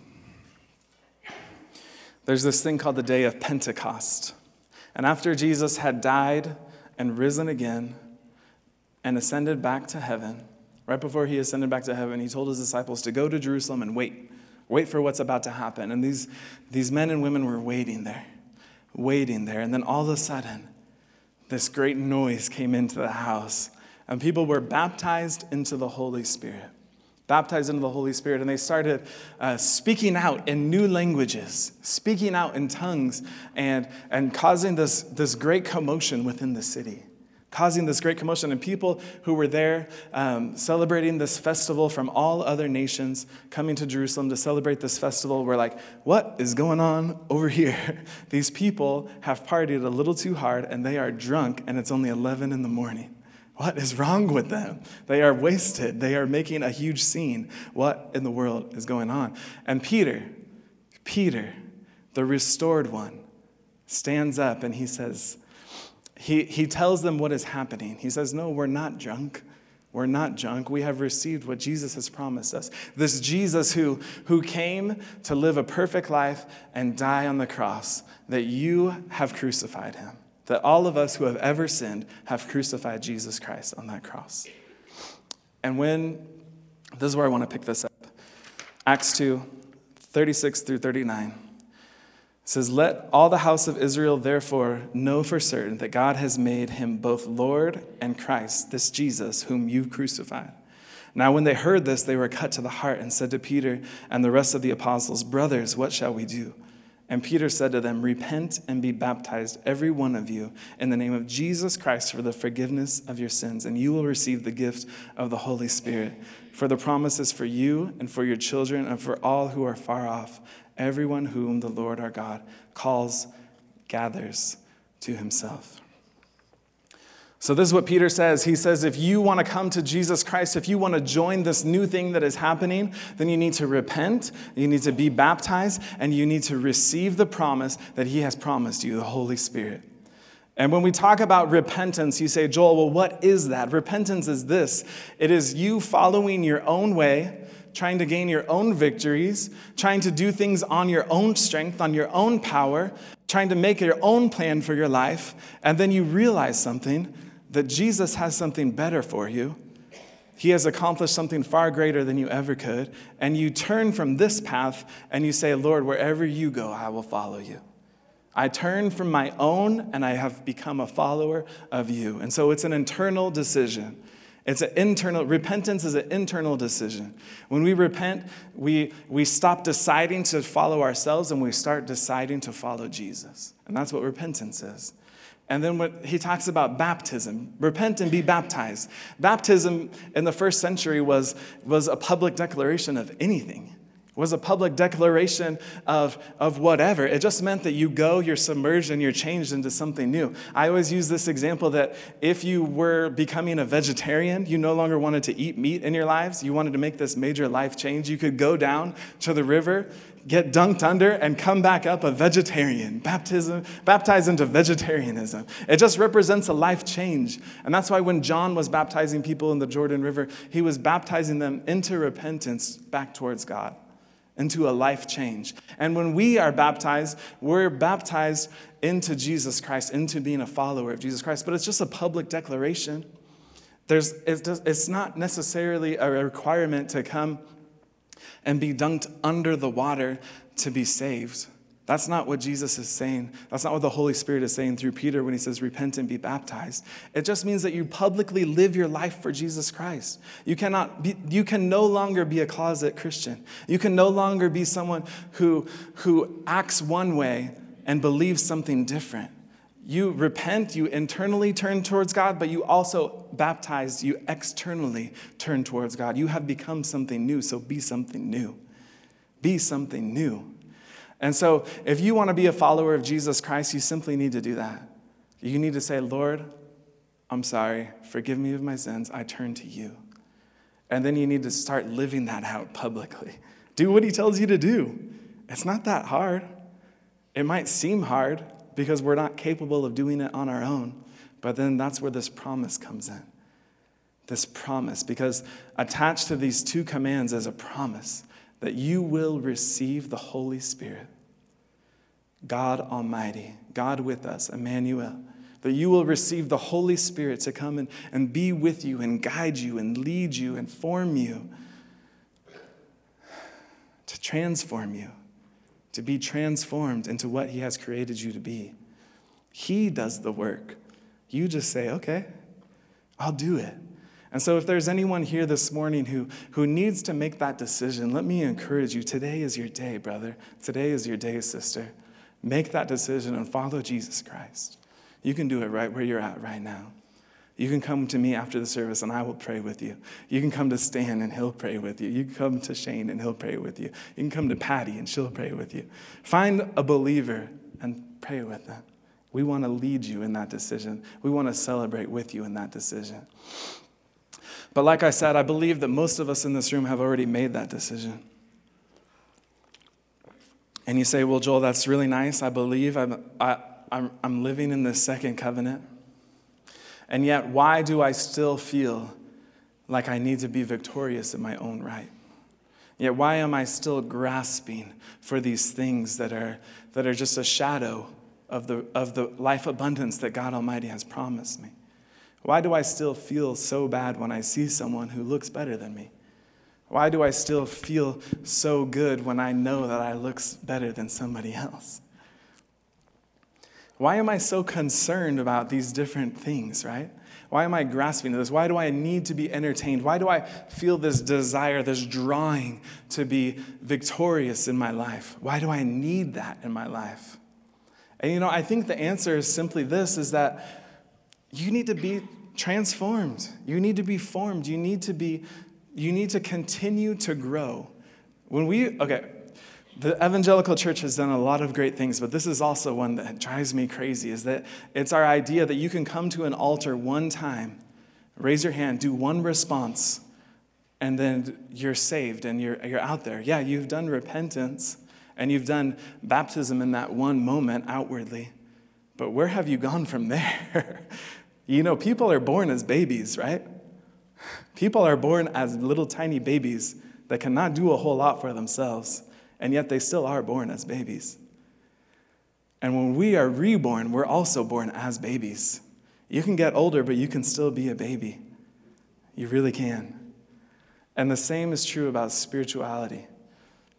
there's this thing called the day of Pentecost. And after Jesus had died and risen again and ascended back to heaven, right before he ascended back to heaven, he told his disciples to go to Jerusalem and wait. Wait for what's about to happen. And these, these men and women were waiting there, waiting there. And then all of a sudden, this great noise came into the house. And people were baptized into the Holy Spirit. Baptized into the Holy Spirit. And they started uh, speaking out in new languages, speaking out in tongues, and, and causing this, this great commotion within the city. Causing this great commotion. And people who were there um, celebrating this festival from all other nations coming to Jerusalem to celebrate this festival were like, what is going on over here? These people have partied a little too hard and they are drunk and it's only eleven in the morning. What is wrong with them? They are wasted. They are making a huge scene. What in the world is going on? And Peter, Peter, the restored one, stands up and he says, He, he tells them what is happening. He says, no, we're not drunk. We're not drunk. We have received what Jesus has promised us. This Jesus who, who came to live a perfect life and die on the cross, that you have crucified him. That all of us who have ever sinned have crucified Jesus Christ on that cross. And when, this is where I want to pick this up. Acts two, thirty-six through thirty-nine. It says, let all the house of Israel therefore know for certain that God has made him both Lord and Christ, this Jesus whom you crucified. Now when they heard this, they were cut to the heart and said to Peter and the rest of the apostles, brothers, what shall we do? And Peter said to them, repent and be baptized, every one of you, in the name of Jesus Christ for the forgiveness of your sins, and you will receive the gift of the Holy Spirit. For the promise is for you and for your children and for all who are far off, everyone whom the Lord our God calls, gathers to himself. So this is what Peter says. He says, if you want to come to Jesus Christ, if you want to join this new thing that is happening, then you need to repent, you need to be baptized, and you need to receive the promise that he has promised you, the Holy Spirit. And when we talk about repentance, you say, Joel, well, what is that? Repentance is this. It is you following your own way, trying to gain your own victories, trying to do things on your own strength, on your own power, trying to make your own plan for your life, and then you realize something, that Jesus has something better for you. He has accomplished something far greater than you ever could, and you turn from this path and you say, Lord, wherever you go, I will follow you. I turn from my own and I have become a follower of you. And so it's an internal decision. It's an internal, repentance is an internal decision. When we repent, we, we stop deciding to follow ourselves and we start deciding to follow Jesus. And that's what repentance is. And then what he talks about baptism, repent and be baptized. Baptism in the first century was, was a public declaration of anything. Was a public declaration of, of whatever. It just meant that you go, you're submerged, and you're changed into something new. I always use this example that if you were becoming a vegetarian, you no longer wanted to eat meat in your lives, you wanted to make this major life change, you could go down to the river, get dunked under, and come back up a vegetarian, baptism, baptized into vegetarianism. It just represents a life change. And that's why when John was baptizing people in the Jordan River, he was baptizing them into repentance back towards God, into a life change. And when we are baptized, we're baptized into Jesus Christ, into being a follower of Jesus Christ. But it's just a public declaration. There's, it's, just, it's not necessarily a requirement to come and be dunked under the water to be saved. That's not what Jesus is saying. That's not what the Holy Spirit is saying through Peter when he says, repent and be baptized. It just means that you publicly live your life for Jesus Christ. You cannot be, you can no longer be a closet Christian. You can no longer be someone who, who acts one way and believes something different. You repent, you internally turn towards God, but you also baptized, you externally turn towards God. You have become something new, so be something new. Be something new. And so if you want to be a follower of Jesus Christ, you simply need to do that. You need to say, Lord, I'm sorry. Forgive me of my sins. I turn to you. And then you need to start living that out publicly. Do what he tells you to do. It's not that hard. It might seem hard because we're not capable of doing it on our own. But then that's where this promise comes in. This promise, because attached to these two commands is a promise that you will receive the Holy Spirit, God Almighty, God with us, Emmanuel, that you will receive the Holy Spirit to come and, and be with you and guide you and lead you and form you, to transform you, to be transformed into what he has created you to be. He does the work. You just say, okay, I'll do it. And so if there's anyone here this morning who, who needs to make that decision, let me encourage you. Today is your day, brother. Today is your day, sister. Make that decision and follow Jesus Christ. You can do it right where you're at right now. You can come to me after the service and I will pray with you. You can come to Stan and he'll pray with you. You can come to Shane and he'll pray with you. You can come to Patty and she'll pray with you. Find a believer and pray with them. We want to lead you in that decision. We want to celebrate with you in that decision. But like I said, I believe that most of us in this room have already made that decision. And you say, well, Joel, that's really nice. I believe I'm, I, I'm, I'm living in this second covenant. And yet, why do I still feel like I need to be victorious in my own right? Yet, why am I still grasping for these things that are, that are just a shadow of the, of the life abundance that God Almighty has promised me? Why do I still feel so bad when I see someone who looks better than me? Why do I still feel so good when I know that I look better than somebody else? Why am I so concerned about these different things, right? Why am I grasping to this? Why do I need to be entertained? Why do I feel this desire, this drawing to be victorious in my life? Why do I need that in my life? And you know, I think the answer is simply this, is that you need to be transformed. You need to be formed. You need to be, you need to continue to grow. When we, okay, the evangelical church has done a lot of great things, but this is also one that drives me crazy, is that it's our idea that you can come to an altar one time, raise your hand, do one response, and then you're saved and you're, you're out there. Yeah, you've done repentance and you've done baptism in that one moment outwardly, but where have you gone from there? You know, people are born as babies, right? People are born as little tiny babies that cannot do a whole lot for themselves, and yet they still are born as babies. And when we are reborn, we're also born as babies. You can get older, but you can still be a baby. You really can. And the same is true about spirituality.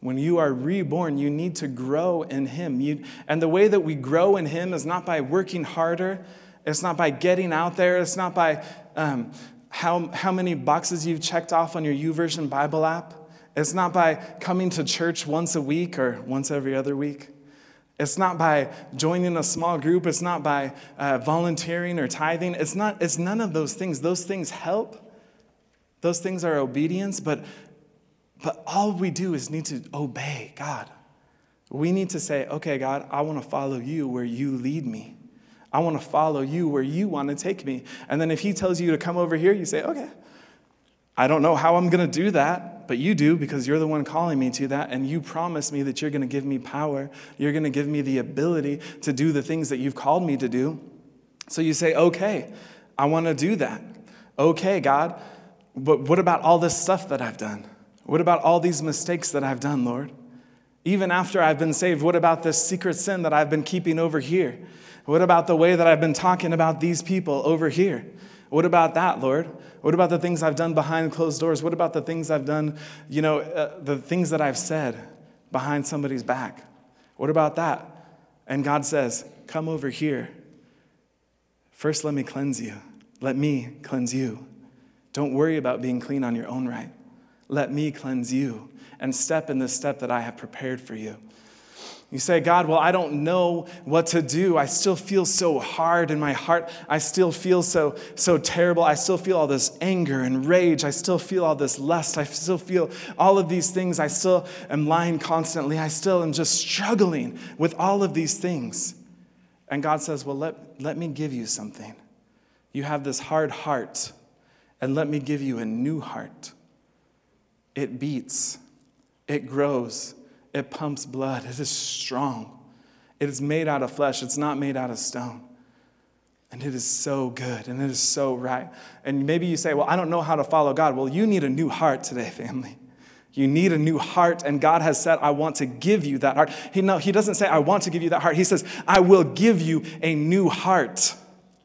When you are reborn, you need to grow in him. You, and the way that we grow in him is not by working harder. It's not by getting out there. It's not by um, how, how many boxes you've checked off on your YouVersion Bible app. It's not by coming to church once a week or once every other week. It's not by joining a small group. It's not by uh, volunteering or tithing. It's not. It's none of those things. Those things help. Those things are obedience, but, but all we do is need to obey God. We need to say, okay, God, I want to follow you where you lead me. I want to follow you where you want to take me. And then if he tells you to come over here, you say, okay, I don't know how I'm going to do that, but you do because you're the one calling me to that. And you promise me that you're going to give me power. You're going to give me the ability to do the things that you've called me to do. So you say, okay, I want to do that. Okay, God, but what about all this stuff that I've done? What about all these mistakes that I've done, Lord? Even after I've been saved, what about this secret sin that I've been keeping over here? What about the way that I've been talking about these people over here? What about that, Lord? What about the things I've done behind closed doors? What about the things I've done, you know, uh, the things that I've said behind somebody's back? What about that? And God says, come over here. First, let me cleanse you. Let me cleanse you. Don't worry about being clean on your own right. Let me cleanse you and step in the step that I have prepared for you. You say, God, well, I don't know what to do. I still feel so hard in my heart. I still feel so, so terrible. I still feel all this anger and rage. I still feel all this lust. I still feel all of these things. I still am lying constantly. I still am just struggling with all of these things. And God says, well, let, let me give you something. You have this hard heart, and let me give you a new heart. It beats. It grows. It pumps blood. It is strong. It is made out of flesh. It's not made out of stone. And it is so good, and it is so right. And maybe you say, well, I don't know how to follow God. Well, you need a new heart today, family. You need a new heart, and God has said, I want to give you that heart. He, no, he doesn't say, I want to give you that heart. He says, I will give you a new heart.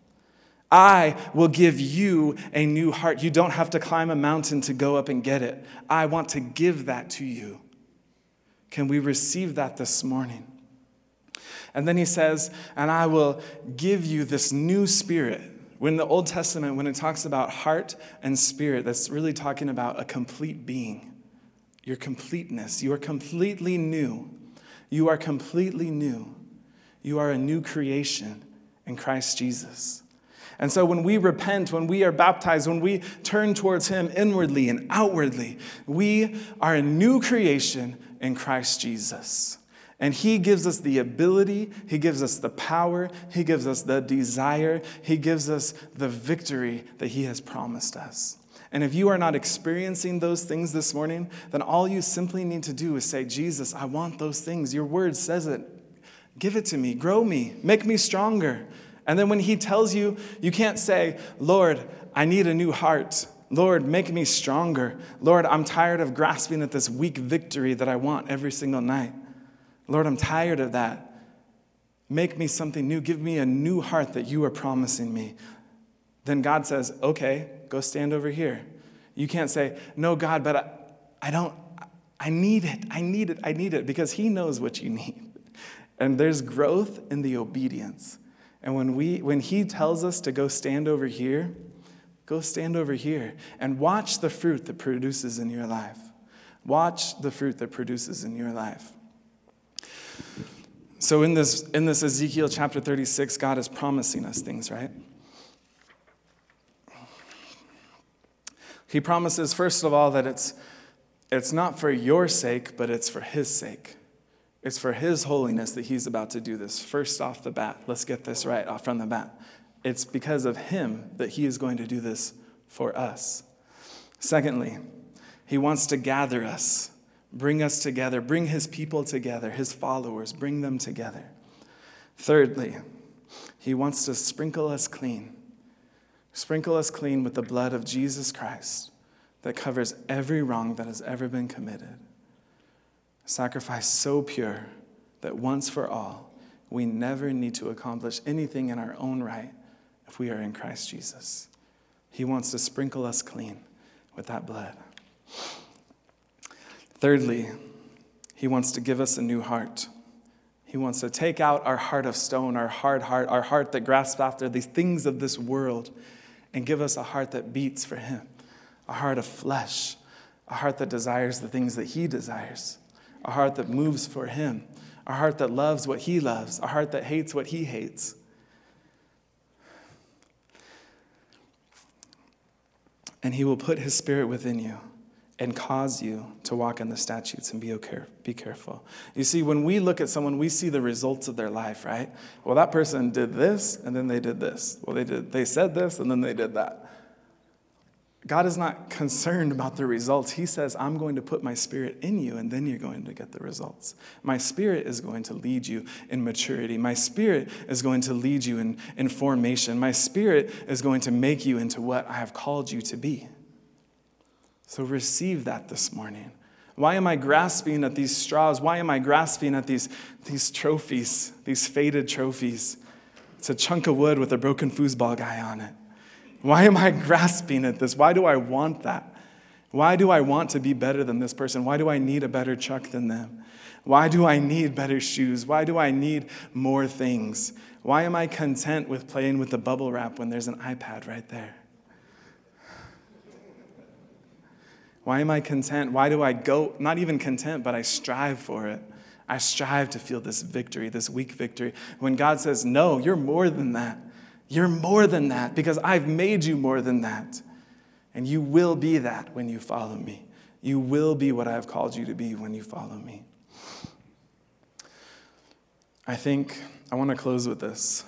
I will give you a new heart. You don't have to climb a mountain to go up and get it. I want to give that to you. Can we receive that this morning? And then he says, and I will give you this new spirit. When the Old Testament, when it talks about heart and spirit, that's really talking about a complete being. Your completeness. You are completely new. You are completely new. You are a new creation in Christ Jesus. And so when we repent, when we are baptized, when we turn towards him inwardly and outwardly, we are a new creation in Christ Jesus. And he gives us the ability, he gives us the power, he gives us the desire, he gives us the victory that he has promised us. And if you are not experiencing those things this morning, then all you simply need to do is say, Jesus, I want those things. Your word says it. Give it to me. Grow me. Make me stronger. And then when he tells you, you can't say, Lord, I need a new heart. Lord, make me stronger. Lord, I'm tired of grasping at this weak victory that I want every single night. Lord, I'm tired of that. Make me something new. Give me a new heart that you are promising me. Then God says, okay, go stand over here. You can't say, no, God, but I, I don't, I need it. I need it. I need it. Because he knows what you need. And there's growth in the obedience. And when we, when he tells us to go stand over here, go stand over here and watch the fruit that produces in your life. Watch the fruit that produces in your life. So in this, in this Ezekiel chapter thirty-six, God is promising us things, right? He promises, first of all, that it's, it's not for your sake, but it's for his sake. It's for his holiness that he's about to do this. First off the bat, let's get this right off from the bat. It's because of him that he is going to do this for us. Secondly, he wants to gather us, bring us together, bring his people together, his followers, bring them together. Thirdly, he wants to sprinkle us clean. Sprinkle us clean with the blood of Jesus Christ that covers every wrong that has ever been committed. A sacrifice so pure that once for all, we never need to accomplish anything in our own right if we are in Christ Jesus. He wants to sprinkle us clean with that blood. Thirdly, He wants to give us a new heart. He wants to take out our heart of stone, our hard heart, our heart that grasps after these things of this world, and give us a heart that beats for him, a heart of flesh, a heart that desires the things that he desires, a heart that moves for him, a heart that loves what he loves, a heart that hates what he hates. And he will put his spirit within you and cause you to walk in the statutes and be okay, be careful. You see, when we look at someone, we see the results of their life, right? Well, that person did this, and then they did this. Well, they did. They said this, and then they did that. God is not concerned about the results. He says, I'm going to put my spirit in you, and then you're going to get the results. My spirit is going to lead you in maturity. My spirit is going to lead you in, in formation. My spirit is going to make you into what I have called you to be. So receive that this morning. Why am I grasping at these straws? Why am I grasping at these, these trophies, these faded trophies? It's a chunk of wood with a broken foosball guy on it. Why am I grasping at this? Why do I want that? Why do I want to be better than this person? Why do I need a better truck than them? Why do I need better shoes? Why do I need more things? Why am I content with playing with the bubble wrap when there's an iPad right there? Why am I content? Why do I go, not even content, but I strive for it? I strive to feel this victory, this weak victory. When God says, no, you're more than that. You're more than that because I've made you more than that. And you will be that when you follow me. You will be what I have called you to be when you follow me. I think I want to close with this.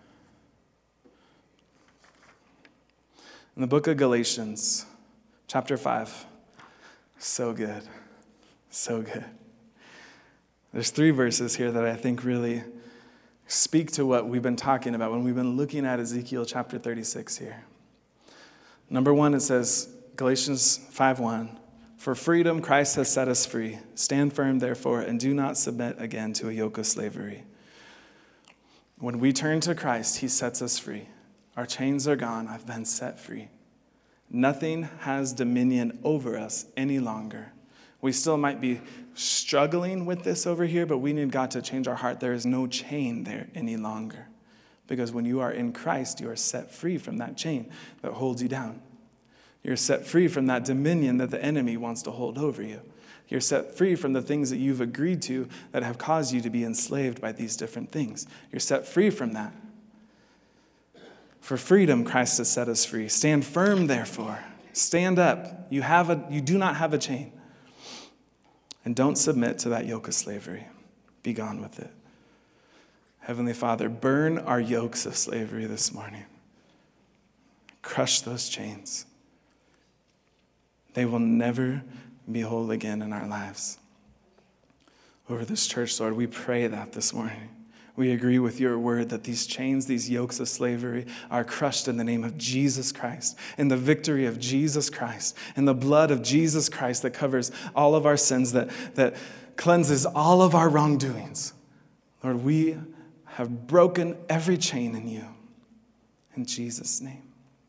In the book of Galatians, chapter five, so good, so good. There's three verses here that I think really speak to what we've been talking about when we've been looking at Ezekiel chapter thirty-six here. Number one, it says, Galatians five one, for freedom Christ has set us free. Stand firm, therefore, and do not submit again to a yoke of slavery. When we turn to Christ, he sets us free. Our chains are gone. I've been set free. Nothing has dominion over us any longer. We still might be struggling with this over here, but we need God to change our heart. There is no chain there any longer. Because when you are in Christ, you are set free from that chain that holds you down. You're set free from that dominion that the enemy wants to hold over you. You're set free from the things that you've agreed to that have caused you to be enslaved by these different things. You're set free from that. For freedom, Christ has set us free. Stand firm, therefore. Stand up. You have a, you do not have a chain. And don't submit to that yoke of slavery. Be gone with it. Heavenly Father, burn our yokes of slavery this morning. Crush those chains. They will never be whole again in our lives. Over this church, Lord, we pray that this morning. We agree with your word that these chains, these yokes of slavery are crushed in the name of Jesus Christ, in the victory of Jesus Christ, in the blood of Jesus Christ that covers all of our sins, that, that cleanses all of our wrongdoings. Lord, we have broken every chain in you. In Jesus' name.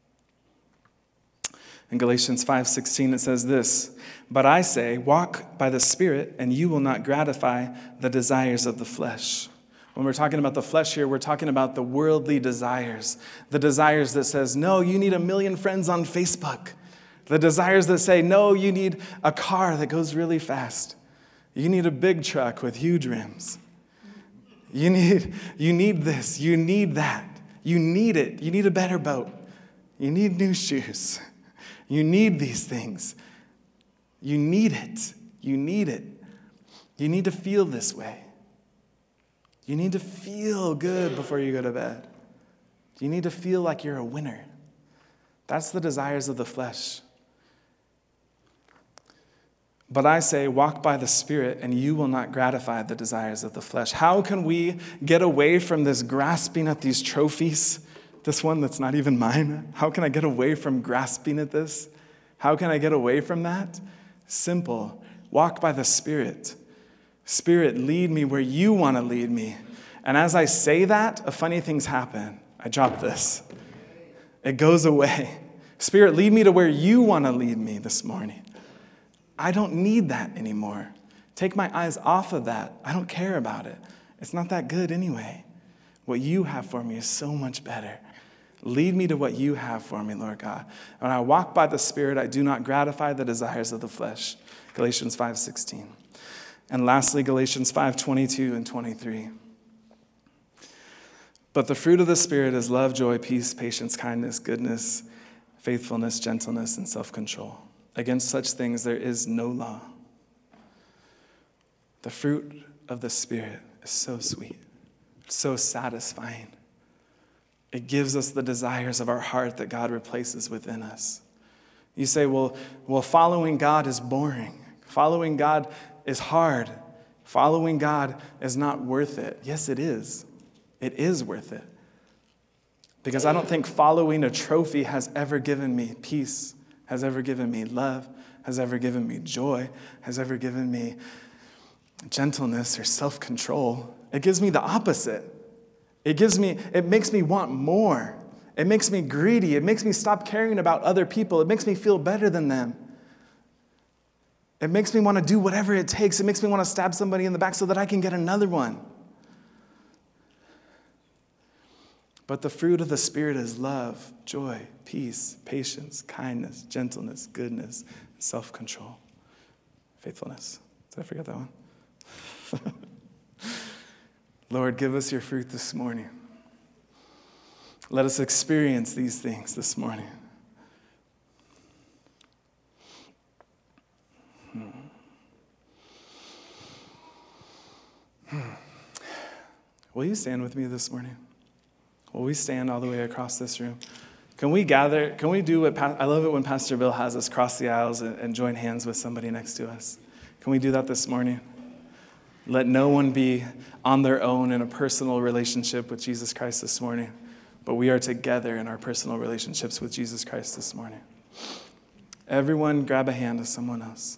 In Galatians five sixteen, it says this, but I say, walk by the Spirit, and you will not gratify the desires of the flesh. When we're talking about the flesh here, we're talking about the worldly desires. The desires that says, no, you need a million friends on Facebook. The desires that say, no, you need a car that goes really fast. You need a big truck with huge rims. You need, you need this. You need that. You need it. You need a better boat. You need new shoes. You need these things. You need it. You need it. You need to feel this way. You need to feel good before you go to bed. You need to feel like you're a winner. That's the desires of the flesh. But I say, walk by the Spirit, and you will not gratify the desires of the flesh. How can we get away from this grasping at these trophies? This one that's not even mine. How can I get away from grasping at this? How can I get away from that? Simple. Walk by the Spirit. Spirit, lead me where you want to lead me. And as I say that, a funny things happen. I drop this. It goes away. Spirit, lead me to where you want to lead me this morning. I don't need that anymore. Take my eyes off of that. I don't care about it. It's not that good anyway. What you have for me is so much better. Lead me to what you have for me, Lord God. When I walk by the Spirit, I do not gratify the desires of the flesh. Galatians five sixteen. And lastly, Galatians five twenty-two and twenty-three. But the fruit of the Spirit is love, joy, peace, patience, kindness, goodness, faithfulness, gentleness, and self-control. Against such things there is no law. The fruit of the Spirit is so sweet, so satisfying. It gives us the desires of our heart that God replaces within us. You say, well, well, following God is boring. Following God is hard. Following God is not worth it. Yes, it is. It is worth it. Because I don't think following a trophy has ever given me peace, has ever given me love, has ever given me joy, has ever given me gentleness or self-control. It gives me the opposite. It gives me, it makes me want more. It makes me greedy. It makes me stop caring about other people. It makes me feel better than them. It makes me want to do whatever it takes. It makes me want to stab somebody in the back so that I can get another one. But the fruit of the Spirit is love, joy, peace, patience, kindness, gentleness, goodness, self-control, faithfulness. Did I forget that one? Lord, give us your fruit this morning. Let us experience these things this morning. Hmm. Hmm. Will you stand with me this morning? Will we stand all the way across this room? Can we gather? Can we do what, I love it when Pastor Bill has us cross the aisles and, and join hands with somebody next to us. Can we do that this morning? Let no one be on their own in a personal relationship with Jesus Christ this morning, but we are together in our personal relationships with Jesus Christ this morning. Everyone grab a hand of someone else.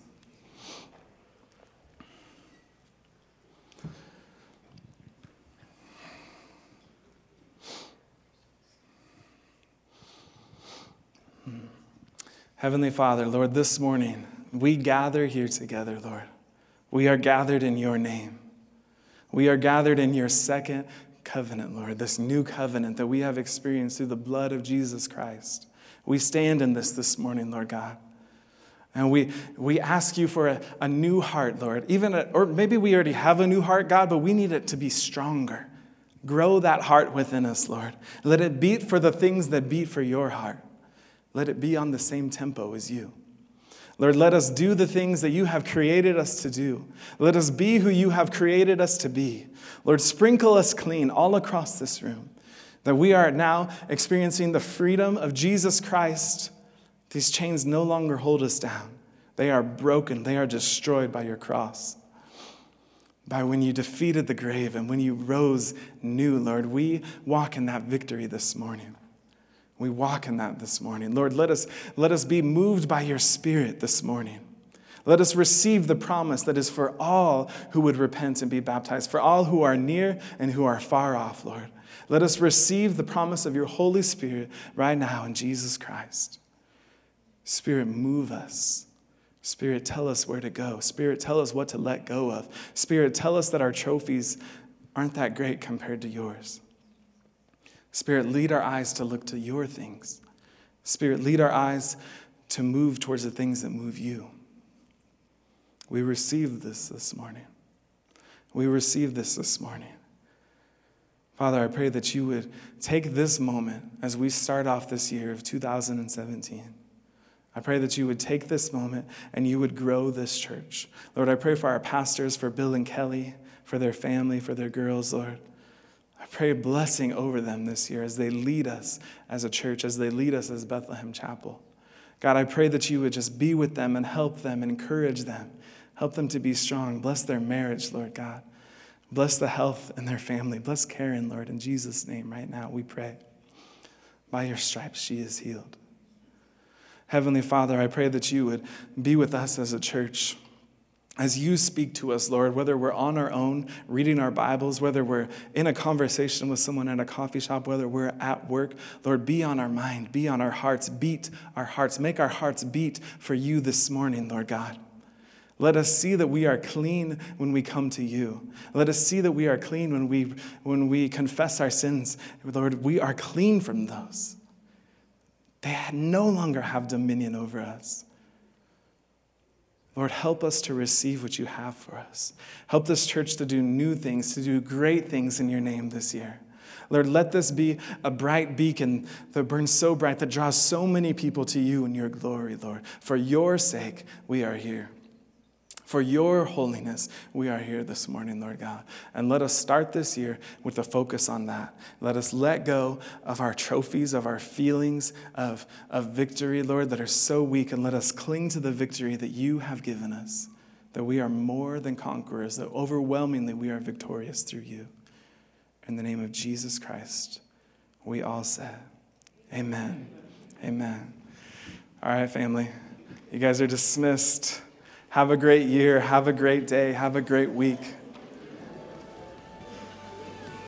Heavenly Father, Lord, this morning we gather here together, Lord. We are gathered in your name. We are gathered in your second covenant, Lord, this new covenant that we have experienced through the blood of Jesus Christ. We stand in this this morning, Lord God. And we, we ask you for a, a new heart, Lord. Even a, or maybe we already have a new heart, God, but we need it to be stronger. Grow that heart within us, Lord. Let it beat for the things that beat for your heart. Let it be on the same tempo as you. Lord, let us do the things that you have created us to do. Let us be who you have created us to be. Lord, sprinkle us clean all across this room, that we are now experiencing the freedom of Jesus Christ. These chains no longer hold us down. They are broken. They are destroyed by your cross. By when you defeated the grave and when you rose new, Lord, we walk in that victory this morning. We walk in that this morning. Lord, let us, let us be moved by your Spirit this morning. Let us receive the promise that is for all who would repent and be baptized, for all who are near and who are far off, Lord. Let us receive the promise of your Holy Spirit right now in Jesus Christ. Spirit, move us. Spirit, tell us where to go. Spirit, tell us what to let go of. Spirit, tell us that our trophies aren't that great compared to yours. Spirit, lead our eyes to look to your things. Spirit, lead our eyes to move towards the things that move you. We receive this this morning. We receive this this morning. Father, I pray that you would take this moment as we start off this year of two thousand seventeen. I pray that you would take this moment and you would grow this church. Lord, I pray for our pastors, for Bill and Kelly, for their family, for their girls, Lord. I pray a blessing over them this year as they lead us as a church, as they lead us as Bethlehem Chapel. God, I pray that you would just be with them and help them, encourage them, help them to be strong. Bless their marriage, Lord God. Bless the health in their family. Bless Karen, Lord, in Jesus' name right now we pray. By your stripes she is healed. Heavenly Father, I pray that you would be with us as a church. As you speak to us, Lord, whether we're on our own, reading our Bibles, whether we're in a conversation with someone at a coffee shop, whether we're at work, Lord, be on our mind, be on our hearts, beat our hearts, make our hearts beat for you this morning, Lord God. Let us see that we are clean when we come to you. Let us see that we are clean when we, when we confess our sins. Lord, we are clean from those. They no longer have dominion over us. Lord, help us to receive what you have for us. Help this church to do new things, to do great things in your name this year. Lord, let this be a bright beacon that burns so bright, that draws so many people to you in your glory, Lord. For your sake, we are here. For your holiness, we are here this morning, Lord God. And let us start this year with a focus on that. Let us let go of our trophies, of our feelings of, of victory, Lord, that are so weak, and let us cling to the victory that you have given us, that we are more than conquerors, that overwhelmingly we are victorious through you. In the name of Jesus Christ, we all said, amen. Amen. All right, family. You guys are dismissed. Have a great year. Have a great day. Have a great week.